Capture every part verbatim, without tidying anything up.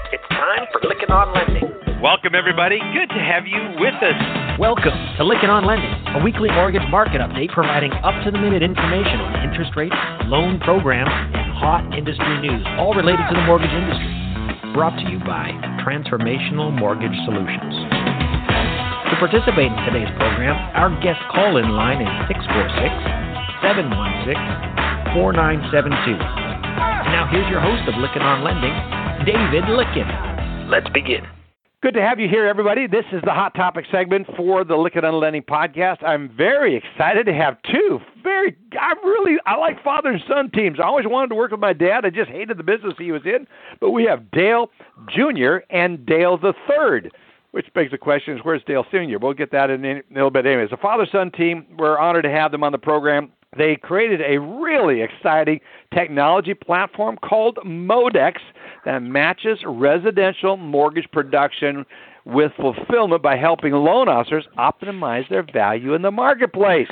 It's time for Lykken on Lending. Welcome, everybody. Good to have you with us. Welcome to Lykken on Lending, a weekly mortgage market update providing up-to-the-minute information on interest rates, loan programs, and hot industry news, all related to the mortgage industry. Brought to you by Transformational Mortgage Solutions. To participate in today's program, our guest call-in line is six four six, seven one six, four nine seven two. And now here's your host of Lykken on Lending, David Lykken. Let's begin. Good to have you here, everybody. This is the Hot Topic segment for the Lykken on Lending podcast. I'm very excited to have two very, I really, I like father and son teams. I always wanted to work with my dad. I just hated the business he was in. But we have Dale Junior and Dale the Third, which begs the question is, where's Dale Senior? We'll get that in a little bit. Anyways, a father-son team, we're honored to have them on the program. They created a really exciting technology platform called Modex that matches residential mortgage production with fulfillment by helping loan officers optimize their value in the marketplace.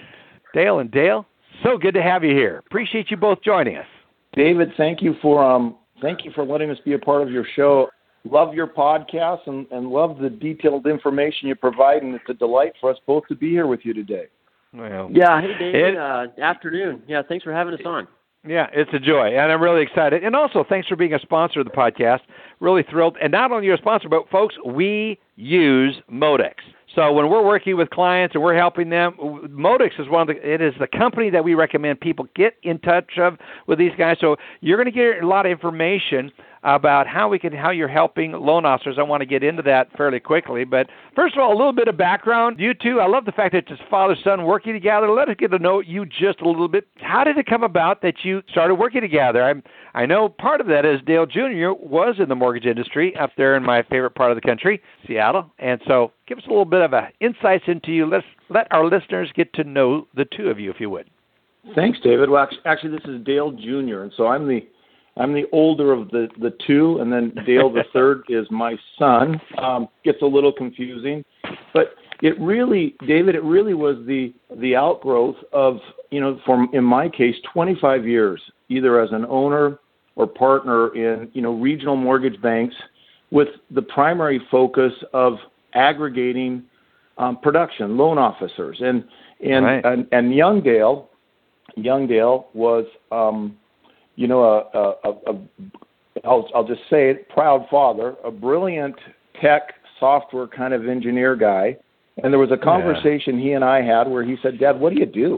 Dale and Dale, so good to have you here. Appreciate you both joining us. David, thank you for um, thank you for letting us be a part of your show. Love your podcast and, and love the detailed information you provide, and it's a delight for us both to be here with you today. Well, yeah, hey, David. It, uh, afternoon. Yeah, thanks for having us on. Yeah, it's a joy, and I'm really excited. And also, thanks for being a sponsor of the podcast. Really thrilled. And not only you're a sponsor, but, folks, we use Modex. So when we're working with clients and we're helping them, Modex is one of the, it is the company that we recommend people get in touch of with these guys. So you're going to get a lot of information about how we can, how you're helping loan officers. I want to get into that fairly quickly. But first of all, a little bit of background. You two, I love the fact that it's father-son working together. Let us get to know you just a little bit. How did it come about that you started working together? I'm, I know part of that is Dale Junior was in the mortgage industry up there in my favorite part of the country, Seattle. And so give us a little bit of a insights into you. Let's let our listeners get to know the two of you, if you would. Thanks, David. Well, actually, this is Dale Junior, and so I'm the I'm the older of the, the two, and then Dale the Third is my son. Um, gets a little confusing, but it really, David, it really was the the outgrowth of, you know, from in my case, twenty-five years, either as an owner or partner in, you know, regional mortgage banks, with the primary focus of aggregating um, production, loan officers, and and, right. and and young Dale, young Dale was. Um, You know, a, a, a, a I'll, I'll just say it, proud father, a brilliant tech software kind of engineer guy. And there was a conversation yeah. he and I had where he said, Dad, what do you do?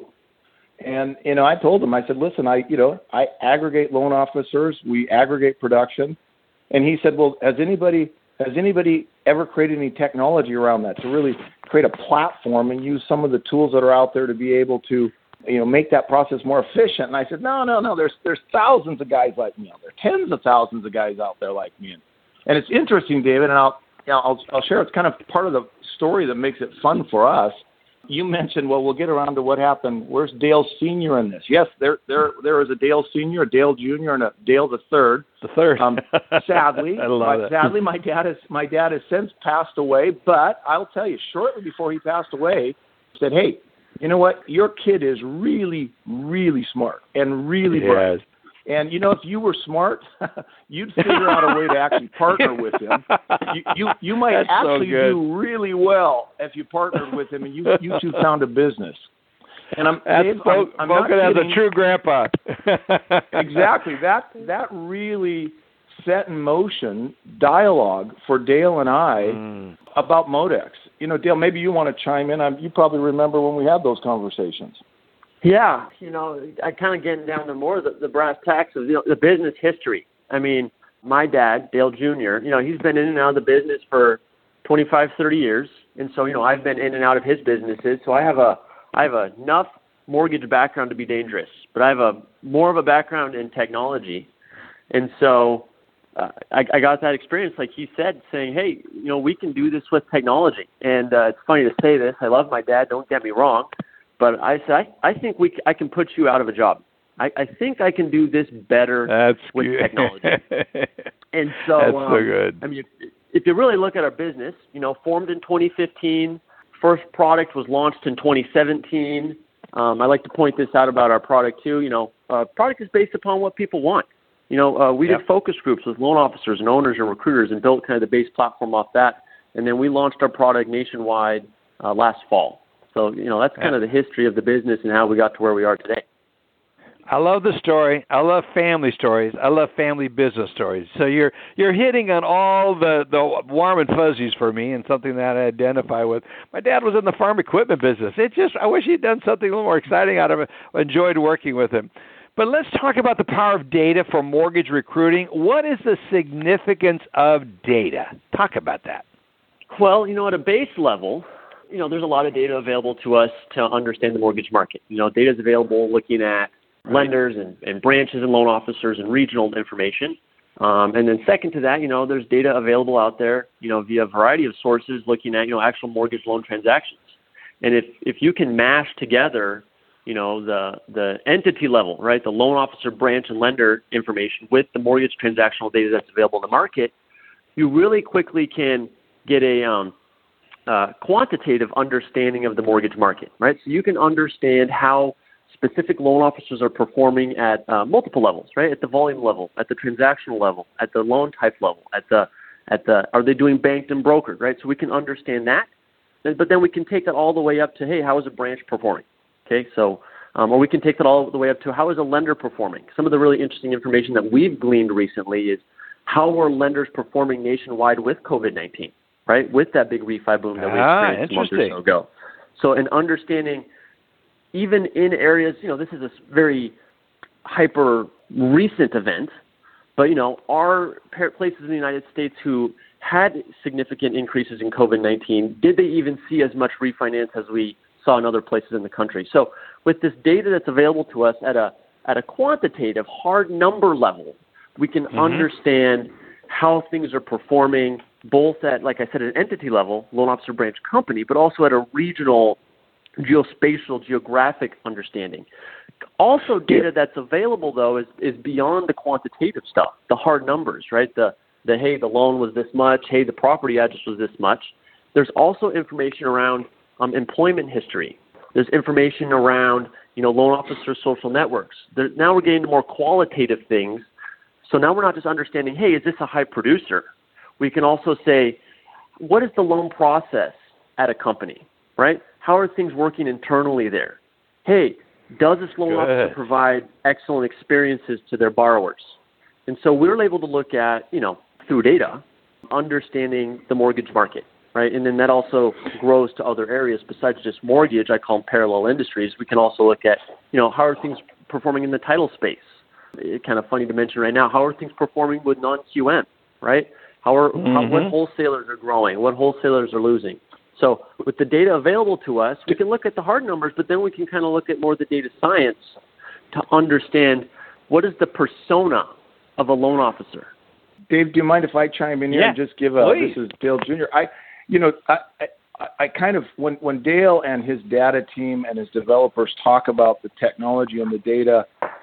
And, you know, I told him, I said, listen, I, you know, I aggregate loan officers. We aggregate production. And he said, well, has anybody, has anybody ever created any technology around that to really create a platform and use some of the tools that are out there to be able to, you know, make that process more efficient? And I said, no, no, no, there's there's thousands of guys like me out there, tens of thousands of guys out there like me. And it's interesting, David, and I'll, you know, I'll, I'll share, it's kind of part of the story that makes it fun for us. You mentioned, well, we'll get around to what happened. Where's Dale Senior in this? Yes, there there there is a Dale Senior, a Dale Junior, and a Dale the Third. The Third. Um, sadly, I love my, that. sadly, my dad has my dad has since passed away. But I'll tell you, shortly before he passed away, he said, hey, you know what? Your kid is really, really smart and really yes. bright. And, you know, if you were smart, you'd figure out a way to actually partner with him. You you, you might That's actually so do really well if you partnered with him and you, you two found a business. And I'm, That's Dave, spoke, I'm, I'm spoken not as kidding. a true grandpa. Exactly. That that really set in motion dialogue for Dale and I mm. about Modex. You know, Dale, maybe you want to chime in. I'm, you probably remember when we had those conversations. Yeah, you know, I kind of getting down to more of the, the brass tacks of, you know, the business history. I mean, my dad, Dale Junior, you know, he's been in and out of the business for twenty-five, thirty years. And so, you know, I've been in and out of his businesses. So I have a, I have a enough mortgage background to be dangerous, but I have a more of a background in technology. And so uh, I, I got that experience, like he said, saying, hey, you know, we can do this with technology. And uh, it's funny to say this. I love my dad. Don't get me wrong. But I said, I, I think we, I can put you out of a job. I, I think I can do this better That's with good. technology. And so, That's um, so good. I mean, if, if you really look at our business, you know, formed in twenty fifteen, first product was launched in twenty seventeen. Um, I like to point this out about our product too. You know, uh, product is based upon what people want. You know, uh, we yep. did focus groups with loan officers and owners and recruiters and built kind of the base platform off that. And then we launched our product nationwide uh, last fall. So, you know, that's kind of the history of the business and how we got to where we are today. I love the story. I love family stories. I love family business stories. So you're you're hitting on all the, the warm and fuzzies for me, and something that I identify with. My dad was in the farm equipment business. It just I wish he'd done something a little more exciting out of it. I enjoyed working with him. But let's talk about the power of data for mortgage recruiting. What is the significance of data? Talk about that. Well, you know, at a base level, you know, there's a lot of data available to us to understand the mortgage market. You know, data is available looking at lenders and, and branches and loan officers and regional information. Um, and then second to that, you know, there's data available out there, you know, via a variety of sources looking at, you know, actual mortgage loan transactions. And if, if you can mash together, you know, the, the entity level, right, the loan officer, branch, and lender information with the mortgage transactional data that's available in the market, you really quickly can get a um, uh, quantitative understanding of the mortgage market, right? So you can understand how specific loan officers are performing at uh, multiple levels, right? At the volume level, at the transactional level, at the loan type level, at the at the are they doing banked and brokered, right? So we can understand that, but then we can take that all the way up to, hey, how is a branch performing? Okay, so um, or we can take that all the way up to how is a lender performing? Some of the really interesting information that we've gleaned recently is how are lenders performing nationwide with COVID nineteen, right? With that big refi boom that we ah, experienced a month or so ago. So in understanding, even in areas, you know, this is a very hyper recent event, but, you know, are places in the United States who had significant increases in COVID nineteen, did they even see as much refinance as we saw in other places in the country? So with this data that's available to us at a at a quantitative, hard number level, we can mm-hmm. understand how things are performing, both at, like I said, at an entity level, loan officer branch company, but also at a regional, geospatial, geographic understanding. Also, data that's available, though, is, is beyond the quantitative stuff, the hard numbers, right? The, the, hey, the loan was this much, hey, the property address was this much. There's also information around um, employment history. There's information around, you know, loan officer social networks. There, now we're getting to more qualitative things. So now we're not just understanding, hey, is this a high producer? We can also say, what is the loan process at a company, right? How are things working internally there? Hey, does this loan Good. officer provide excellent experiences to their borrowers? And so we're able to look at, you know, through data, understanding the mortgage market, right? And then that also grows to other areas besides just mortgage. I call them parallel industries. We can also look at, you know, how are things performing in the title space? It's kind of funny to mention right now, how are things performing with non-Q M, right? How are mm-hmm. how, what wholesalers are growing? What wholesalers are losing? So with the data available to us, we can look at the hard numbers, but then we can kind of look at more of the data science to understand what is the persona of a loan officer. Dave, do you mind if I chime in here yeah, and just give a, please. This is Dale Junior I, you know, I, I, I kind of, when, when Dale and his data team and his developers talk about the technology and the data,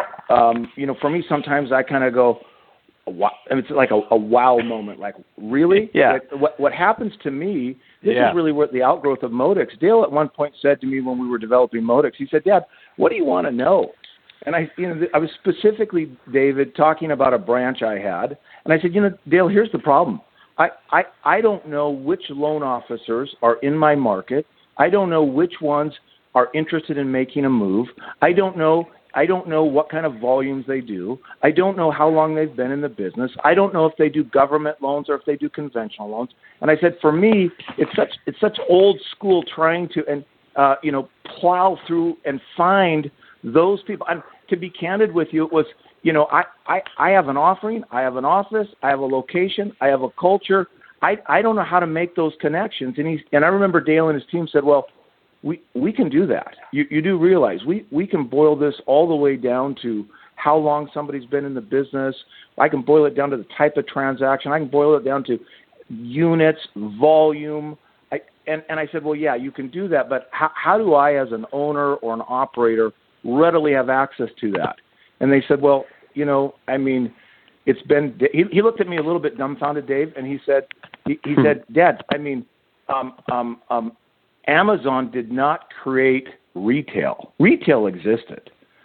um, you know, for me, sometimes I kind of go, wow, it's like a, a wow moment. Like, really? Yeah. Like, what, what happens to me, this yeah. is really what the outgrowth of Modex. Dale at one point said to me when we were developing Modex, he said, Dad, what do you want to know? And I, you know, I was specifically, David, talking about a branch I had. And I said, you know, Dale, here's the problem. I, I, I don't know which loan officers are in my market. I don't know which ones are interested in making a move. I don't know I don't know what kind of volumes they do. I don't know how long they've been in the business. I don't know if they do government loans or if they do conventional loans. And I said, for me, it's such it's such old school trying to and uh, you know plow through and find those people. And to be candid with you, it was you know I, I, I have an offering, I have an office, I have a location, I have a culture. I I don't know how to make those connections. And he and I remember Dale and his team said, well, We we can do that. You you do realize we, we can boil this all the way down to how long somebody's been in the business. I can boil it down to the type of transaction. I can boil it down to units, volume. I, and, and I said, well, yeah, you can do that, but how, how do I as an owner or an operator readily have access to that? And they said, well, you know, I mean, it's been – he, he looked at me a little bit dumbfounded, Dave, and he said, he, he said, Dad, I mean, um, um, um, Amazon did not create retail. Retail existed,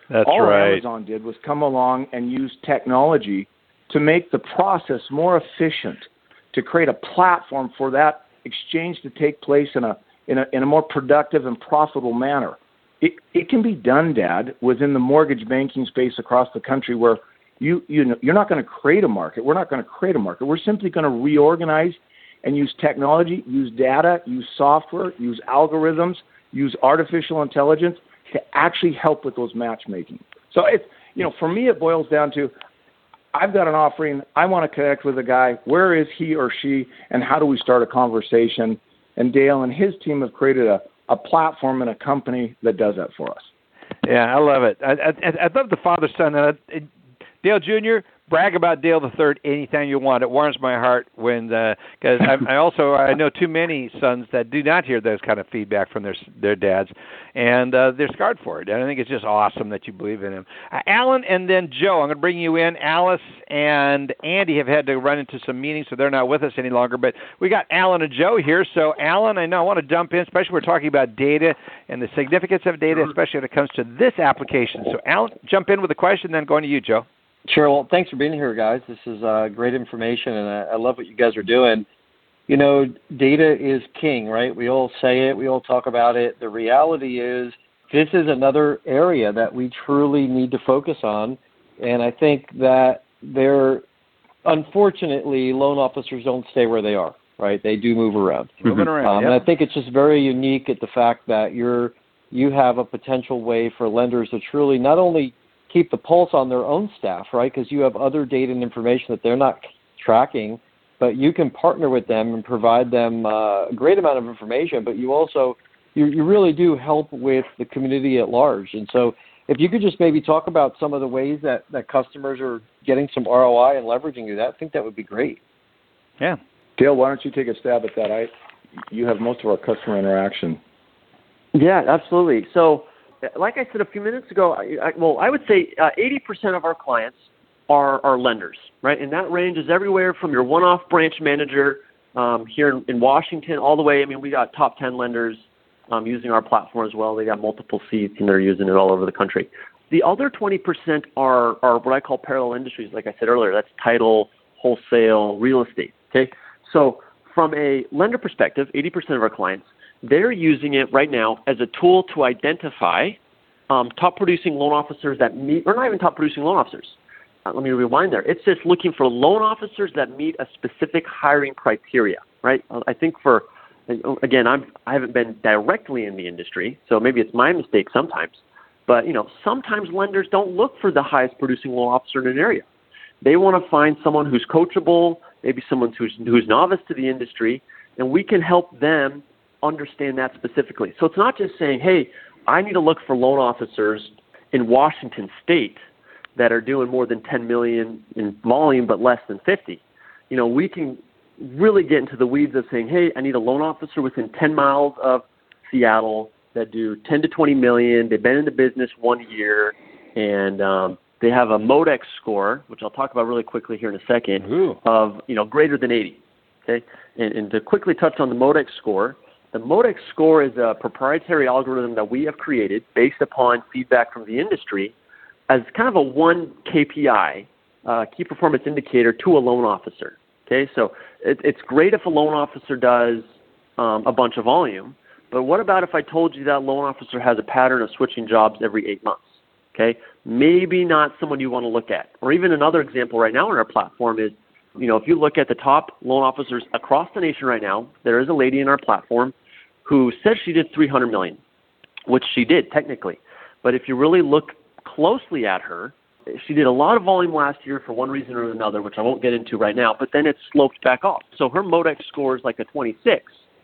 That's All right. Amazon did was come along and use technology to make the process more efficient, to create a platform for that exchange to take place in a in a in a more productive and profitable manner. It it can be done, Dad, within the mortgage banking space across the country, where you you know you're not going to create a market. We're not going to create a market. We're simply going to reorganize and use technology, use data, use software, use algorithms, use artificial intelligence to actually help with those matchmaking. So it's you know for me it boils down to, I've got an offering. I want to connect with a guy. Where is he or she, and how do we start a conversation? And Dale and his team have created a, a platform and a company that does that for us. Yeah, I love it. I, I, I love the father-son. Uh, Dale Junior, brag about Dale the Third anytime you want. It warms my heart when, because uh, I, I also I know too many sons that do not hear those kind of feedback from their their dads, and uh, they're scarred for it. And I think it's just awesome that you believe in him. Uh, Alan and then Joe, I'm going to bring you in. Alice and Andy have had to run into some meetings, so they're not with us any longer. But we got Alan and Joe here. So Alan, I know I want to jump in, especially we're talking about data and the significance of data, especially when it comes to this application. So Alan, jump in with a question, then going to you, Joe. Sure. Well, thanks for being here, guys. This is uh, great information, and I, I love what you guys are doing. You know, data is king, right? We all say it. We all talk about it. The reality is this is another area that we truly need to focus on, and I think that there, unfortunately, loan officers don't stay where they are, right? They do move around. Moving around, um, yep. And I think it's just very unique at the fact that you're you have a potential way for lenders to truly not only keep the pulse on their own staff, right? Because you have other data and information that they're not tracking, but you can partner with them and provide them uh, a great amount of information, but you also, you, you really do help with the community at large. And so if you could just maybe talk about some of the ways that, that customers are getting some R O I and leveraging you, that, I think that would be great. Yeah. Dale, why don't you take a stab at that? I, you have most of our customer interaction. Yeah, absolutely. So, like I said a few minutes ago, I, I, well, I would say uh, eighty percent of our clients are, are lenders, right? And that range is everywhere from your one-off branch manager um, here in, in Washington all the way. I mean, we got top ten lenders um, using our platform as well. They got multiple seats, and they're using it all over the country. The other twenty percent are, are what I call parallel industries, like I said earlier. That's title, wholesale, real estate, okay? So from a lender perspective, eighty percent of our clients, they're using it right now as a tool to identify um, top-producing loan officers that meet, or not even top-producing loan officers. Uh, let me rewind there. It's just looking for loan officers that meet a specific hiring criteria, right? I think for, again, I'm, I haven't been directly in the industry, so maybe it's my mistake sometimes. But, you know, sometimes lenders don't look for the highest-producing loan officer in an area. They want to find someone who's coachable, maybe someone who's, who's novice to the industry, and we can help them understand that specifically. So it's not just saying, hey, I need to look for loan officers in Washington State that are doing more than ten million in volume but less than fifty. You know, we can really get into the weeds of saying, hey, I need a loan officer within ten miles of Seattle that do ten to twenty million. They've been in the business one year, and um, they have a Modex score, which I'll talk about really quickly here in a second, Ooh. of, you know, greater than eighty. Okay, and, and to quickly touch on the Modex score, the Modex score is a proprietary algorithm that we have created based upon feedback from the industry as kind of a one K P I, uh, key performance indicator, to a loan officer. Okay, so it, it's great if a loan officer does um, a bunch of volume, but what about if I told you that loan officer has a pattern of switching jobs every eight months? Okay, maybe not someone you want to look at. Or even another example right now on our platform is, you know, if you look at the top loan officers across the nation right now, there is a lady in our platform who said she did three hundred million dollars, which she did technically. But if you really look closely at her, she did a lot of volume last year for one reason or another, which I won't get into right now, but then it sloped back off. So her Modex score is like a twenty-six.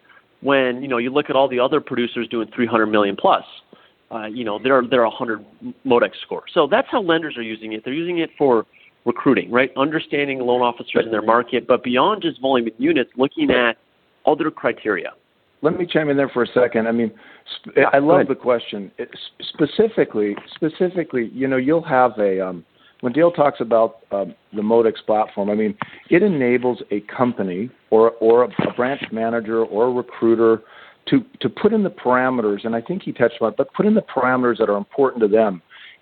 When, you know, you look at all the other producers doing three hundred million plus, uh, you know, they're, they're a one hundred Modex score. So that's how lenders are using it. They're using it for recruiting, right? Understanding loan officers in their market, but beyond just volume and units, looking at other criteria. Let me chime in there for a second. I mean, sp- I love the question. It, specifically, specifically, you know, you'll have a, um, when Dale talks about um, the Modex platform, I mean, it enables a company or or a, a branch manager or a recruiter to, to put in the parameters, and I think he touched on it, but put in the parameters that are important to them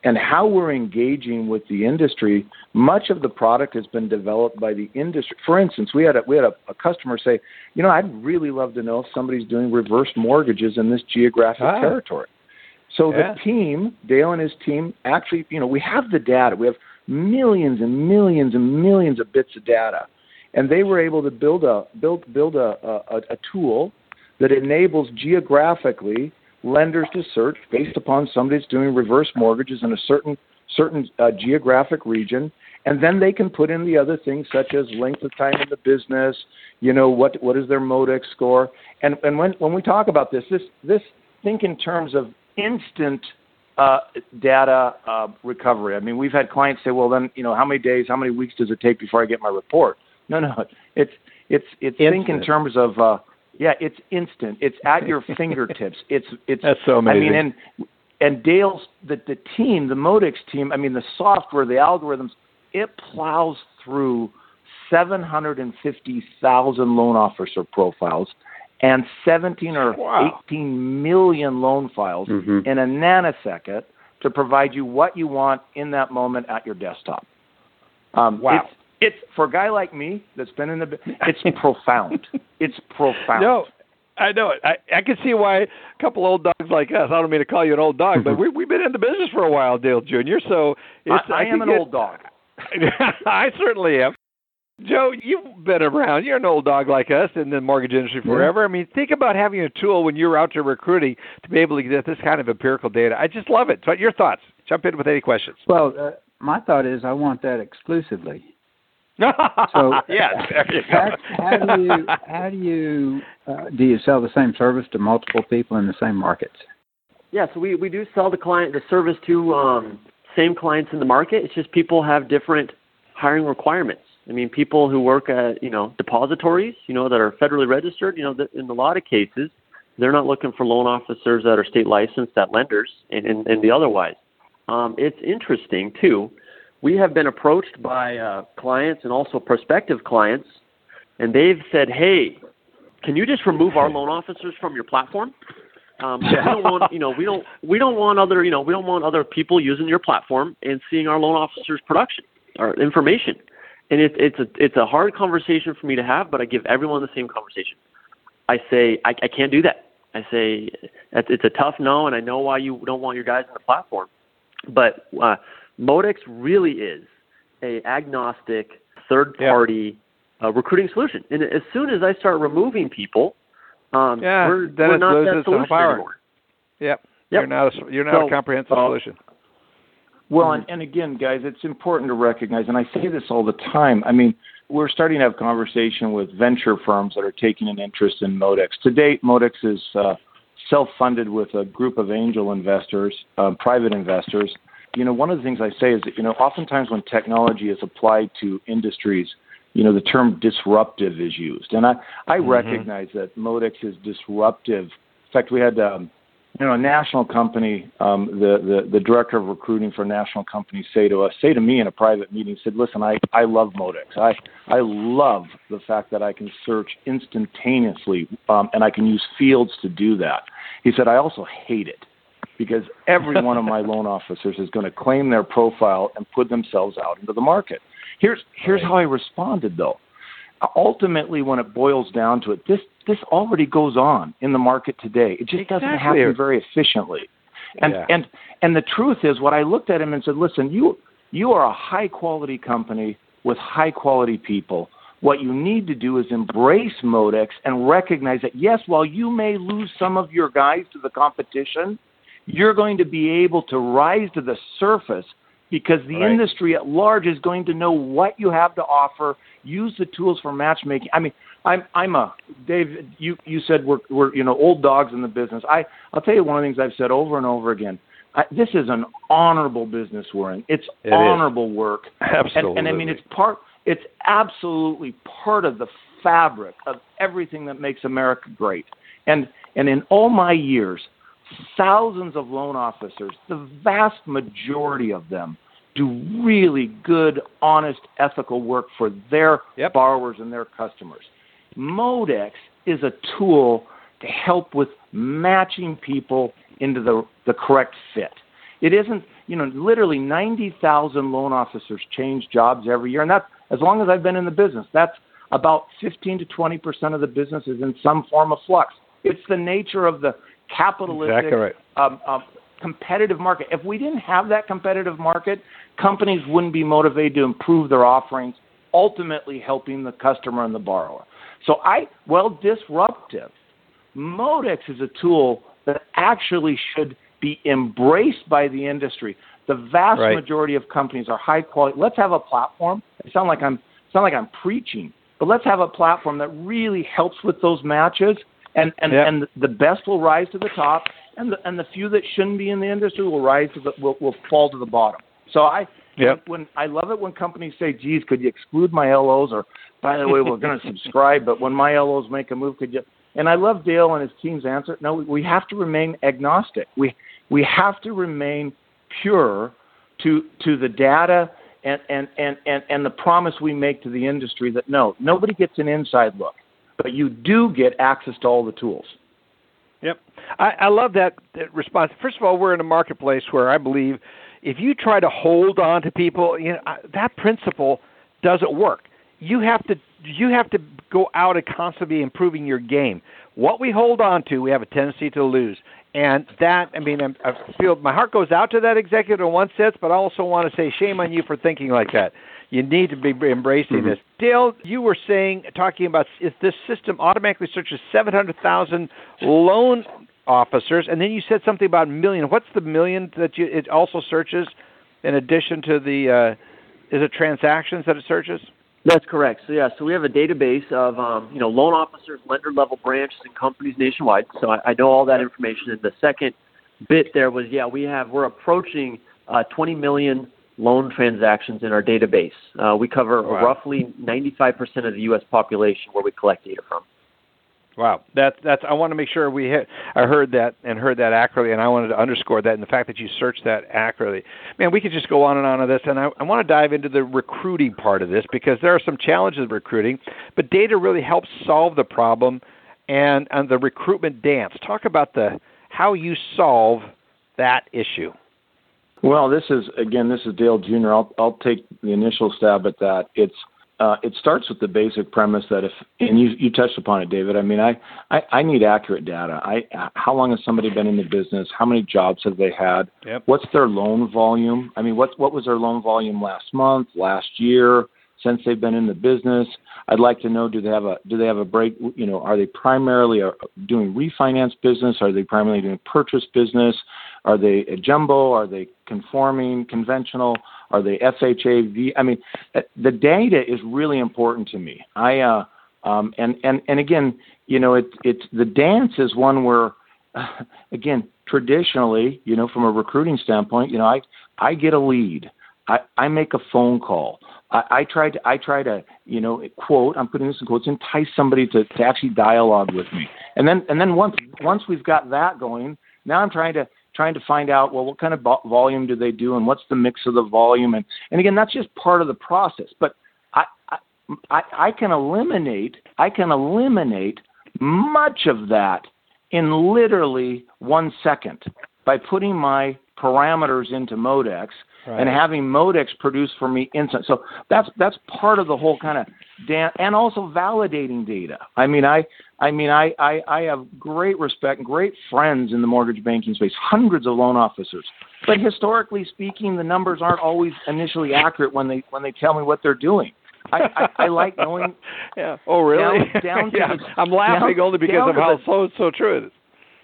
and how we're engaging with the industry, much of the product has been developed by the industry. For instance, we had a, we had a, a customer say, you know, I'd really love to know if somebody's doing reverse mortgages in this geographic ah. territory. So yeah. the team, Dale and his team, actually, you know, we have the data. We have millions and millions and millions of bits of data, and they were able to build a build build a a, a tool that enables geographically lenders to search based upon somebody that's doing reverse mortgages in a certain certain uh, geographic region, and then they can put in the other things such as length of time in the business, you know, what what is their Modex score, and and when when we talk about this, this this think in terms of instant uh, data uh, recovery. I mean, we've had clients say, well, then you know, how many days, how many weeks does it take before I get my report? No, no, it's it's it's think in terms of uh, yeah, it's instant. It's at your fingertips. It's it's. That's so amazing. I mean, and and Dale's the the team, the Modex team. I mean, the software, the algorithms, it plows through seven hundred fifty thousand loan officer profiles and seventeen or wow. eighteen million loan files mm-hmm. in a nanosecond to provide you what you want in that moment at your desktop. Um, wow. It's, It's for a guy like me that's been in the. It's profound. It's profound. No, I know it. I, I can see why a couple old dogs like us. I don't mean to call you an old dog, but we, we've been in the business for a while, Dale Junior So it's, I, I, I am an get, old dog. I certainly am. Joe, you've been around. You're an old dog like us in the mortgage industry forever. Yeah. I mean, think about having a tool when you're out there recruiting to be able to get this kind of empirical data. I just love it. So, your thoughts? Jump in with any questions. Well, uh, my thought is I want that exclusively. So yes, how, how do you how do you uh, do you sell the same service to multiple people in the same markets? Yeah, so we, we do sell the client the service to um, same clients in the market. It's just people have different hiring requirements. I mean, people who work at you know depositories, you know that are federally registered. You know, that in a lot of cases, they're not looking for loan officers that are state licensed at lenders and and, and the otherwise. Um, it's interesting too. We have been approached by uh, clients and also prospective clients, and they've said, "Hey, can you just remove our loan officers from your platform? Um, we don't want, you know, we don't, we don't want other, you know, we don't want other people using your platform and seeing our loan officers' production or information." And it's it's a it's a hard conversation for me to have, but I give everyone the same conversation. I say I, I can't do that. I say it's, it's a tough no, and I know why you don't want your guys on the platform, but. Uh, Modex really is a agnostic third-party yeah. uh, recruiting solution. And as soon as I start removing people, um, yeah, we're, then we're it not loses that solution power. anymore. Yep. Yep. You're not a, you're not so, a comprehensive uh, solution. Well, and, and again, guys, it's important to recognize, and I say this all the time, I mean, we're starting to have conversation with venture firms that are taking an interest in Modex. To date, Modex is uh, self-funded with a group of angel investors, uh, private investors. You know, one of the things I say is that, you know, oftentimes when technology is applied to industries, you know, the term disruptive is used. And I, I mm-hmm. recognize that Modex is disruptive. In fact, we had, um, you know, a national company, um, the, the, the director of recruiting for a national company say to us, say to me in a private meeting, said, listen, I, I love Modex. I, I love the fact that I can search instantaneously um, and I can use fields to do that. He said, I also hate it. Because every one of my loan officers is going to claim their profile and put themselves out into the market. Here's here's right. how I responded, though. Ultimately, when it boils down to it, this this already goes on in the market today. It just exactly. doesn't happen very efficiently. And yeah. and and the truth is, what I looked at him and said, listen, you you are a high quality company with high quality people. What you need to do is embrace Modex and recognize that yes, while you may lose some of your guys to the competition, you're going to be able to rise to the surface because the right. industry at large is going to know what you have to offer, use the tools for matchmaking. I mean, I'm I'm a Dave. You you said we're we're you know old dogs in the business. I I'll tell you one of the things I've said over and over again. I, this is an honorable business we're in. It's it honorable is. work. Absolutely. And, and I mean, it's part. It's absolutely part of the fabric of everything that makes America great. And and in all my years, thousands of loan officers, the vast majority of them, do really good, honest, ethical work for their yep. borrowers and their customers. Modex is a tool to help with matching people into the, the correct fit. It isn't, you know, literally ninety thousand loan officers change jobs every year. And that's, as long as I've been in the business, that's about fifteen to twenty percent of the business is in some form of flux. It's the nature of the capitalistic, exactly right. um, um, competitive market. If we didn't have that competitive market, companies wouldn't be motivated to improve their offerings, ultimately helping the customer and the borrower. So I, well, disruptive. Modex is a tool that actually should be embraced by the industry. The vast right. majority of companies are high quality. Let's have a platform. It sound like I'm sound like I'm preaching, but let's have a platform that really helps with those matches, and and, yep. and the best will rise to the top, and the and the few that shouldn't be in the industry will rise to the will, will fall to the bottom. So I yep. when I love it when companies say, "Geez, could you exclude my L Os?" Or, by the way, we're going to subscribe, but when my L Os make a move, could you? And I love Dale and his team's answer. No, we have to remain agnostic. We we have to remain pure to to the data and, and, and, and, and the promise we make to the industry that no, nobody gets an inside look, but you do get access to all the tools. Yep. I, I love that, that response. First of all, we're in a marketplace where I believe if you try to hold on to people, you know, that principle doesn't work. You have to you have to go out and constantly improving your game. What we hold on to, we have a tendency to lose. And that, I mean, I'm, I feel my heart goes out to that executive in one sense, but I also want to say shame on you for thinking like that. You need to be embracing mm-hmm. this. Dale, you were saying, talking about if this system automatically searches seven hundred thousand loan officers, and then you said something about million. What's the million that you, it also searches in addition to the, uh, is it transactions that it searches? That's correct. So yeah, so we have a database of um, you know loan officers, lender level branches, and companies nationwide. So I, I know all that information. And the second bit there was yeah, we have we're approaching uh, twenty million loan transactions in our database. Uh, we cover wow. roughly ninety-five percent of the U S population where we collect data from. Wow, that's that's. I want to make sure we hit. I heard that and heard that accurately, and I wanted to underscore that and the fact that you searched that accurately. Man, we could just go on and on on this, and I, I want to dive into the recruiting part of this because there are some challenges with recruiting, but data really helps solve the problem and and the recruitment dance. Talk about the how you solve that issue. Well, this is again, this is Dale Junior I'll I'll take the initial stab at that. It's Uh, it starts with the basic premise that if, and you, you touched upon it, David, I mean, I, I, I need accurate data. I, how long has somebody been in the business? How many jobs have they had? Yep. What's their loan volume? I mean, what, what was their loan volume last month, last year, since they've been in the business? I'd like to know, do they have a, do they have a break? You know, are they primarily doing refinance business? Are they primarily doing purchase business? Are they a jumbo? Are they conforming, conventional? Are they F H A V? I mean, the data is really important to me. I uh, um, and and and again, you know, it it's the dance is one where, uh, again, traditionally, you know, from a recruiting standpoint, you know, I I get a lead, I, I make a phone call, I, I try to I try to you know quote I'm putting this in quotes entice somebody to, to actually dialogue with me, and then and then once once we've got that going, now I'm trying to. trying to find out, well, what kind of volume do they do and what's the mix of the volume? And, and again, that's just part of the process. But I, I, I can eliminate, I can eliminate much of that in literally one second by putting my parameters into Modex right. and having Modex produce for me instant. So that's, that's part of the whole kind of dan- and also validating data. I mean, I, I mean, I, I, I have great respect and great friends in the mortgage banking space, hundreds of loan officers. But historically speaking, the numbers aren't always initially accurate when they when they tell me what they're doing. I, I, I like knowing. yeah. Oh, really? Down, down to yeah. the, I'm laughing down, only because of how the, so so true it is.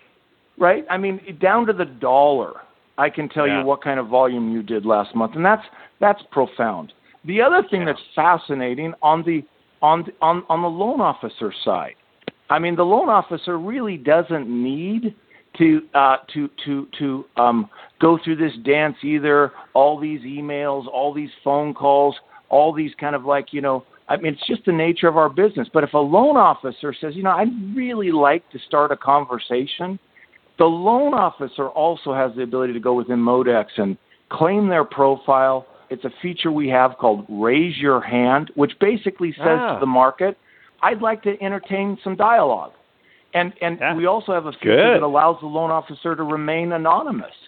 Right. I mean, down to the dollar, I can tell yeah. you what kind of volume you did last month, and that's that's profound. The other thing yeah. that's fascinating on the on the, on on the loan officer side. I mean, the loan officer really doesn't need to uh, to to to um, go through this dance either. All these emails, all these phone calls, all these kind of like you know. I mean, it's just the nature of our business. But if a loan officer says, you know, I'd really like to start a conversation, the loan officer also has the ability to go within Modex and claim their profile. It's a feature we have called Raise Your Hand, which basically says ah. to the market, I'd like to entertain some dialogue. And and yeah. we also have a feature Good. that allows the loan officer to remain anonymous.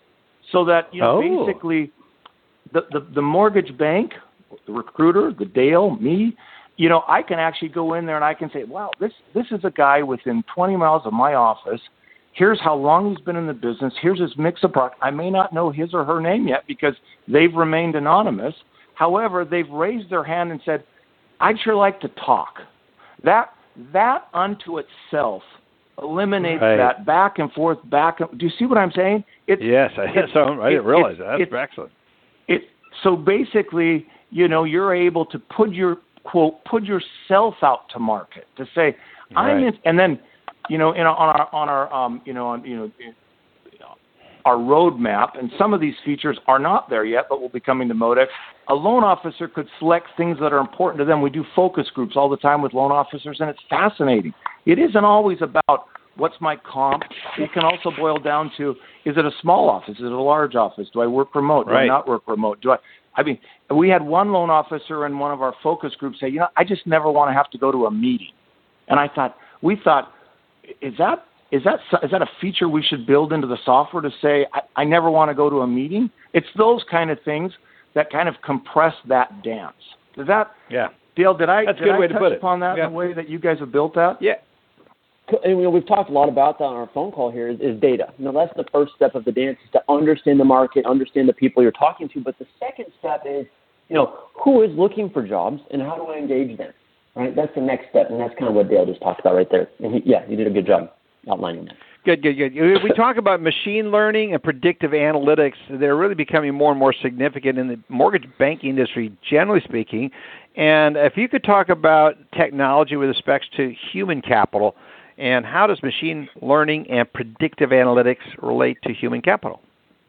so that, you know, Oh. basically the, the, the mortgage bank, the recruiter, the Dale, me, you know, I can actually go in there and I can say, wow, this, this is a guy within twenty miles of my office. Here's how long he's been in the business. Here's his mix of product. I may not know his or her name yet because they've remained anonymous. However, they've raised their hand and said, I'd sure like to talk. That that unto itself eliminates right. that back and forth, back. And, do you see what I'm saying? It's, yes, I, it's, so, I didn't it, realize it, that. That's it, excellent. It, so basically, you know, you're able to put your, quote, put yourself out to market to say, I'm right. in, and then, you know, in, on our, on our, um, you know, on, you know, in, our roadmap, and some of these features are not there yet, but will be coming to Modex. A loan officer could select things that are important to them. We do focus groups all the time with loan officers, and it's fascinating. It isn't always about what's my comp. It can also boil down to, is it a small office? Is it a large office? Do I work remote? Do right. I not work remote? Do I? I mean, we had one loan officer in one of our focus groups say, you know, I just never want to have to go to a meeting. And I thought, we thought, is that Is that is that a feature we should build into the software to say, I, I never want to go to a meeting? It's those kind of things that kind of compress that dance. Does that, yeah. Dale, did I, That's a did good I way to touch put it. upon that yeah. in the way that you guys have built that? Yeah. And, you know, we've talked a lot about that on our phone call here is, is data. You know, that's the first step of the dance is to understand the market, understand the people you're talking to. But the second step is, you know, who is looking for jobs and how do I engage them? Right? That's the next step. And that's kind of what Dale just talked about right there. And he, yeah, you did a good job outlining that. Good, good, good. We talk about machine learning and predictive analytics. They're really becoming more and more significant in the mortgage banking industry, generally speaking. And if you could talk about technology with respect to human capital, and how does machine learning and predictive analytics relate to human capital?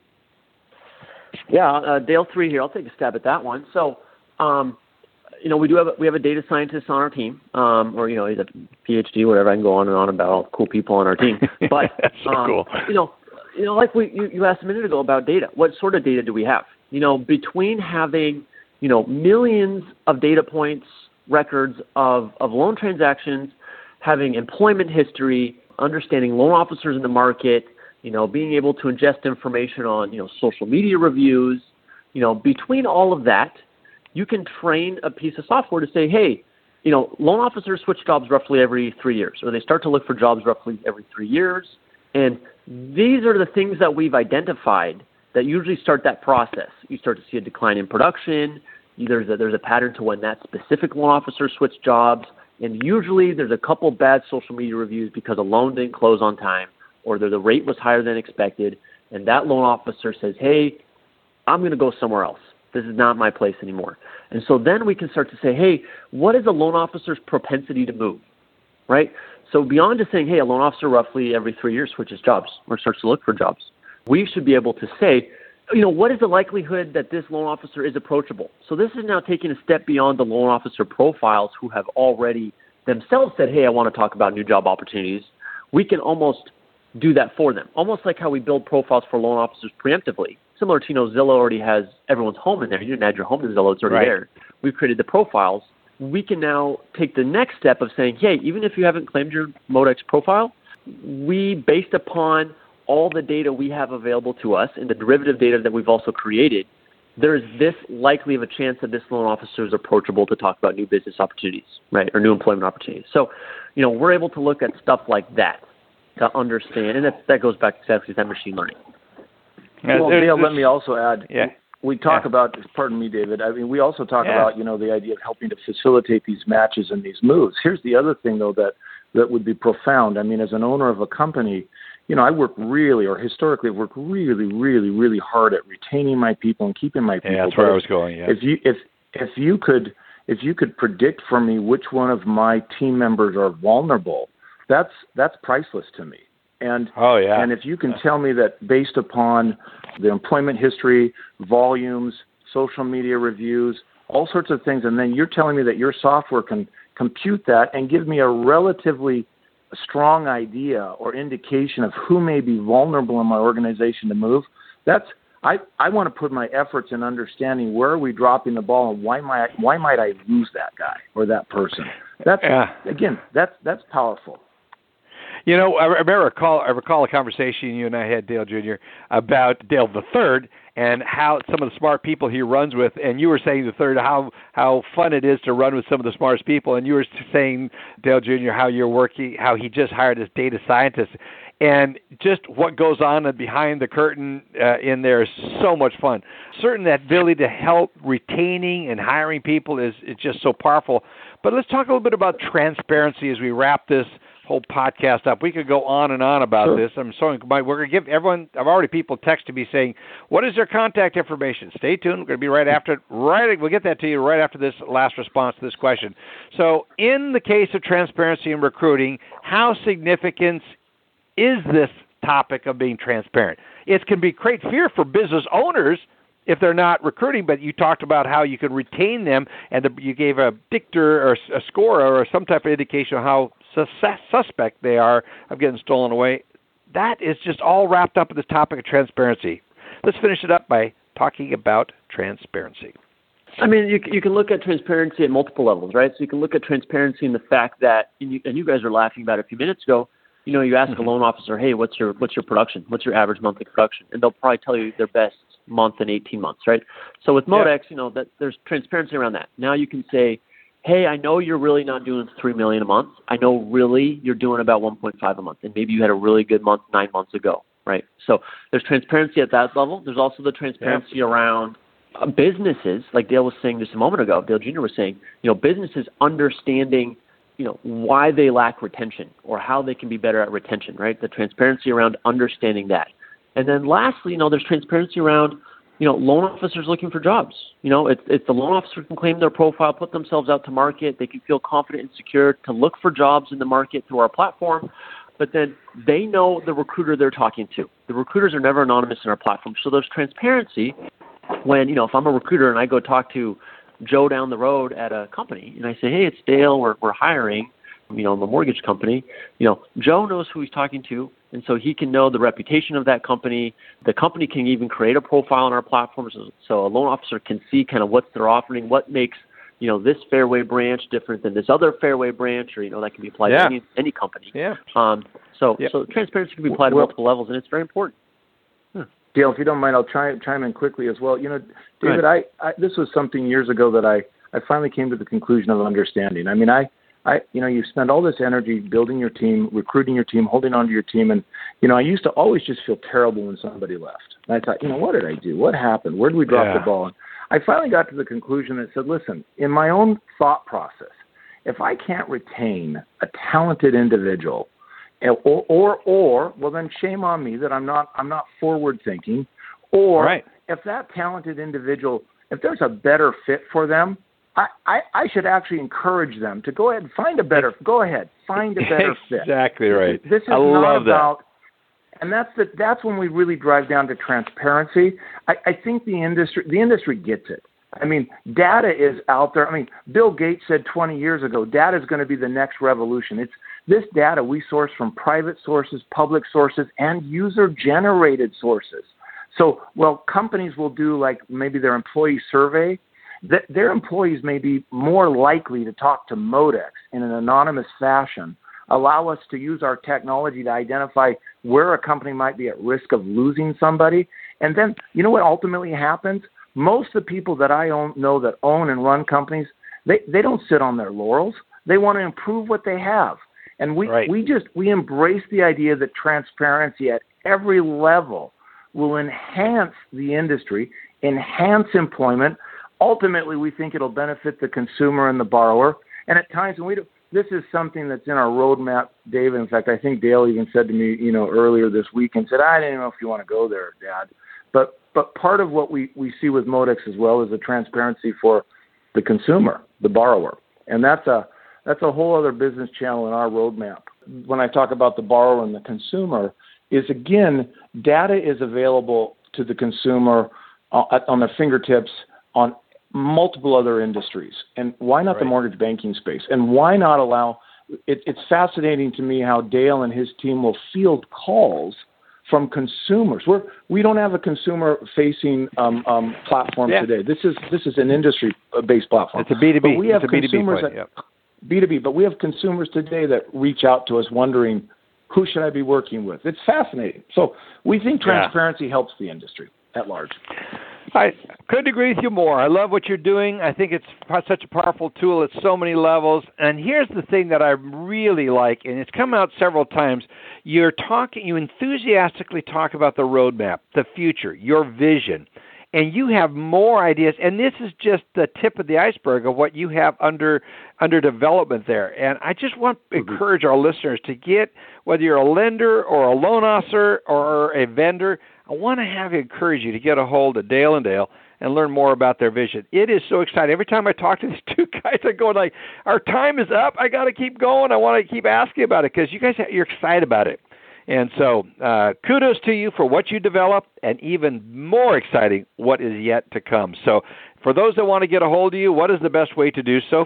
Yeah, uh, Dale three here. I'll take a stab at that one. So, um, you know, we do have a, we have a data scientist on our team, um, or you know, he's a P H D, whatever. I can go on and on about all the cool people on our team. But That's so um, cool. you know, you know, like we you, you asked a minute ago about data. What sort of data do we have? You know, between having you know millions of data points, records of of loan transactions, having employment history, understanding loan officers in the market, you know, being able to ingest information on you know social media reviews, you know, between all of that, you can train a piece of software to say, hey, you know, loan officers switch jobs roughly every three years, or they start to look for jobs roughly every three years. And these are the things that we've identified that usually start that process. You start to see a decline in production. There's a, there's a pattern to when that specific loan officer switched jobs. And usually there's a couple bad social media reviews because a loan didn't close on time, or the rate was higher than expected. And that loan officer says, hey, I'm going to go somewhere else. This is not my place anymore. And so then we can start to say, hey, what is a loan officer's propensity to move, right? So beyond just saying, hey, a loan officer roughly every three years switches jobs or starts to look for jobs, we should be able to say, you know, what is the likelihood that this loan officer is approachable? So this is now taking a step beyond the loan officer profiles who have already themselves said, hey, I want to talk about new job opportunities. We can almost do that for them, almost like how we build profiles for loan officers preemptively. Similar to, you know, Zillow already has everyone's home in there. You didn't add your home to Zillow. It's already right. there. We've created the profiles. We can now take the next step of saying, hey, even if you haven't claimed your Modex profile, we, based upon all the data we have available to us and the derivative data that we've also created, there is this likely of a chance that this loan officer is approachable to talk about new business opportunities, right, or new employment opportunities. So, you know, we're able to look at stuff like that to understand, and that, that goes back exactly to that machine learning. Yeah, well, Dale, let me also add, yeah. we talk yeah. about, pardon me, David, I mean, we also talk yeah. about, you know, the idea of helping to facilitate these matches and these moves. Here's the other thing, though, that, that would be profound. I mean, as an owner of a company, you know, I work really, or historically, I've worked really, really, really hard at retaining my people and keeping my people. Yeah, that's where I was going, yeah. If you, if, if you could, if you could predict for me which one of my team members are vulnerable, that's, that's priceless to me. And oh, yeah. and if you can tell me that based upon the employment history, volumes, social media reviews, all sorts of things, and then you're telling me that your software can compute that and give me a relatively strong idea or indication of who may be vulnerable in my organization to move, that's I, I want to put my efforts in understanding where are we dropping the ball and why might why might I lose that guy or that person. That's yeah. again, that's that's powerful. You know, I remember a call, I recall a conversation you and I had, Dale Junior, about Dale the Third and how some of the smart people he runs with. And you were saying, the Third, how how fun it is to run with some of the smartest people. And you were saying, Dale Junior, how you're working, how he just hired his data scientist. And just what goes on behind the curtain uh, in there is so much fun. Certain that ability to help retaining and hiring people is, is just so powerful. But let's talk a little bit about transparency as we wrap this whole podcast up. We could go on and on about sure. this. I'm sorry, we're going to give everyone, I've already people texted me saying, what is their contact information? Stay tuned. We're going to be right after it. Right, we'll get that to you right after this last response to this question. So in the case of transparency in recruiting, how significant is this topic of being transparent? It can be great fear for business owners if they're not recruiting, but you talked about how you can retain them, and the, you gave a dictor or a score or some type of indication of how sus- suspect they are of getting stolen away. That is just all wrapped up in this topic of transparency. Let's finish it up by talking about transparency. I mean, you, you can look at transparency at multiple levels, right? So you can look at transparency in the fact that, and you, and you guys were laughing about it a few minutes ago, you know, you ask a loan officer, hey, what's your what's your production? What's your average monthly production? And they'll probably tell you their best month in eighteen months, right? So with Modex, yeah. you know, that there's transparency around that. Now you can say, hey, I know you're really not doing three million dollars a month. I know really you're doing about one point five a month, and maybe you had a really good month nine months ago, right? So there's transparency at that level. There's also the transparency yeah. around uh, businesses, like Dale was saying just a moment ago. Dale Junior was saying, you know, businesses understanding, you know, why they lack retention or how they can be better at retention, right? The transparency around understanding that. And then lastly, you know, there's transparency around, you know, loan officers looking for jobs. You know, it's, it's the loan officer can claim their profile, put themselves out to market. They can feel confident and secure to look for jobs in the market through our platform. But then they know the recruiter they're talking to. The recruiters are never anonymous in our platform. So there's transparency when, you know, if I'm a recruiter and I go talk to Joe down the road at a company and I say, hey, it's Dale, we're, we're hiring, you know, I'm a mortgage company, you know, Joe knows who he's talking to. And so he can know the reputation of that company. The company can even create a profile on our platform. So, so a loan officer can see kind of what they're offering, what makes, you know, this Fairway branch different than this other Fairway branch, or, you know, that can be applied yeah. to any, any company. Yeah. Um, so, yep. so transparency can be applied well, to multiple levels, and it's very important. Hmm. Dale, if you don't mind, I'll try, chime in quickly as well. You know, David, I, I this was something years ago that I, I finally came to the conclusion of understanding. I mean, I, I, you know, you spend all this energy building your team, recruiting your team, holding on to your team. And, you know, I used to always just feel terrible when somebody left. And I thought, you know, what did I do? What happened? Where did we drop yeah. the ball? And I finally got to the conclusion that said, listen, in my own thought process, if I can't retain a talented individual, or, or, or, well, then shame on me that I'm not, I'm not forward thinking. Or right. if that talented individual, if there's a better fit for them, I, I, I should actually encourage them to go ahead and find a better, go ahead, find a better fit. Exactly right. This is I not love about, that. and that's the, that's when we really drive down to transparency. I, I think the industry, the industry gets it. I mean, data is out there. I mean, Bill Gates said twenty years ago, data is going to be the next revolution. It's this data we source from private sources, public sources, and user-generated sources. So, well, companies will do like maybe their employee survey. That their employees may be more likely to talk to Modex in an anonymous fashion, allow us to use our technology to identify where a company might be at risk of losing somebody. And then, you know what ultimately happens? Most of the people that I own, know that own and run companies, they, they don't sit on their laurels. They want to improve what they have. And we, right. we just, we embrace the idea that transparency at every level will enhance the industry, enhance employment. Ultimately, we think it'll benefit the consumer and the borrower. And at times, when we do, this is something that's in our roadmap, David. In fact, I think Dale even said to me, you know, earlier this week and said, I didn't know if you want to go there, Dad. But but part of what we, we see with Modex as well is the transparency for the consumer, the borrower. And that's a that's a whole other business channel in our roadmap. When I talk about the borrower and the consumer, is again, data is available to the consumer on their fingertips on multiple other industries. And why not right. the mortgage banking space? And why not allow, it, it's fascinating to me how Dale and his team will field calls from consumers. We're, we don't have a consumer-facing um, um, platform yeah. today. This is this is an industry-based platform. It's a B two B. But we have it's a consumers B two B play, that, yep. B two B, but we have consumers today that reach out to us wondering, Who should I be working with? It's fascinating. So we think transparency yeah. helps the industry at large. I couldn't agree with you more. I love what you're doing. I think it's such a powerful tool at so many levels. And here's the thing that I really like, and it's come out several times. You're talking, you enthusiastically talk about the roadmap, the future, your vision, and you have more ideas. And this is just the tip of the iceberg of what you have under under development there. And I just want to mm-hmm. encourage our listeners to get, whether you're a lender or a loan officer or a vendor, I want to have encourage you to get a hold of Dale and Dale and learn more about their vision. It is so exciting. Every time I talk to these two guys, I go like, our time is up. I got to keep going. I want to keep asking about it because you guys, you're excited about it. And so uh, kudos to you for what you developed, and even more exciting, what is yet to come. So for those that want to get a hold of you, what is the best way to do so?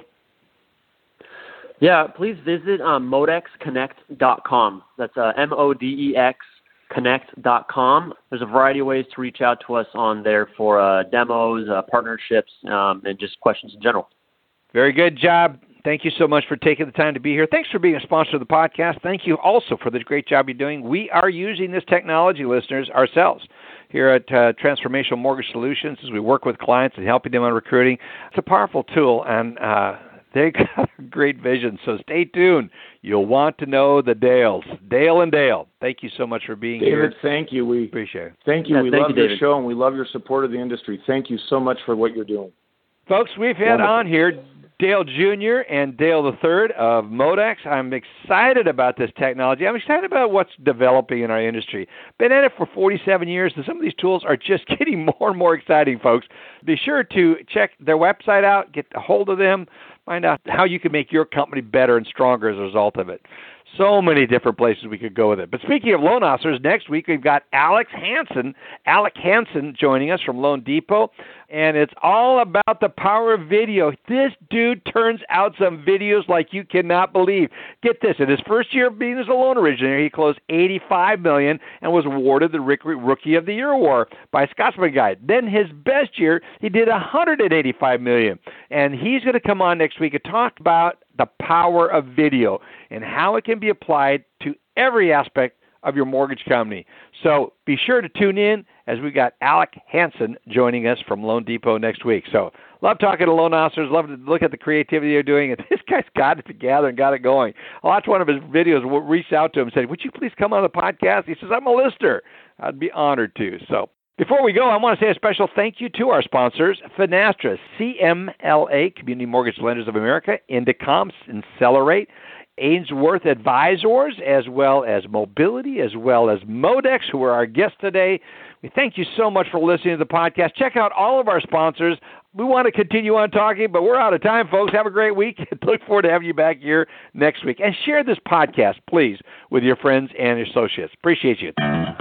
Yeah, please visit um, modex connect dot com. That's uh, M O D E X connect dot com. There's a variety of ways to reach out to us on there for uh, demos, uh, partnerships, um, and just questions in general. Very good job. Thank you so much for taking the time to be here. Thanks for being a sponsor of the podcast. Thank you also for the great job you're doing. We are using this technology, listeners, ourselves here at uh, Transformational Mortgage Solutions as we work with clients and helping them on recruiting. It's a powerful tool, and uh, they've got a great vision. So stay tuned. You'll want to know the Dales. Dale and Dale, thank you so much for being David, here. David, thank you. We appreciate it. Thank you. Yeah, we thank love you, your David. show, and we love your support of the industry. Thank you so much for what you're doing. Folks, we've had Wonderful. on here Dale Junior and Dale the Third of Modex. I'm excited about this technology. I'm excited about what's developing in our industry. Been at it for forty-seven years, and some of these tools are just getting more and more exciting, folks. Be sure to check their website out, get a hold of them, find out how you can make your company better and stronger as a result of it. So many different places we could go with it. But speaking of loan officers, next week we've got Alex Hansen, Alec Hansen joining us from Loan Depot, and it's all about the power of video. This dude turns out some videos like you cannot believe. Get this, in his first year of being as a loan originator, he closed eighty-five million dollars and was awarded the Rookie of the Year award by Scotsman Guide. Then his best year, he did one hundred eighty-five million dollars, and he's going to come on next week and talk about the power of video and how it can be applied to every aspect of your mortgage company. So be sure to tune in as we got Alec Hansen joining us from Loan Depot next week. So love talking to loan officers, love to look at the creativity they're doing, and this guy's got it together and got it going. I watched one of his videos, reached out to him and said, would you please come on the podcast? He says, I'm a listener. I'd be honored to. So before we go, I want to say a special thank you to our sponsors, Finastra, C M L A, Community Mortgage Lenders of America, Indicom, Accelerate, Ainsworth Advisors, as well as Mobility, as well as Modex, who are our guests today. We thank you so much for listening to the podcast. Check out all of our sponsors. We want to continue on talking, but we're out of time, folks. Have a great week. Look forward to having you back here next week. And share this podcast, please, with your friends and associates. Appreciate you.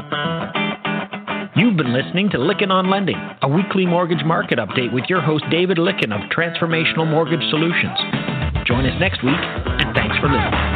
You've been listening to Lykken on Lending, a weekly mortgage market update with your host, David Lykken of Transformational Mortgage Solutions. Join us next week, and thanks for listening.